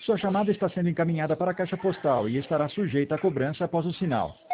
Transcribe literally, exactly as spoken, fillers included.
Sua chamada está sendo encaminhada para a caixa postal e estará sujeita a cobrança após o sinal.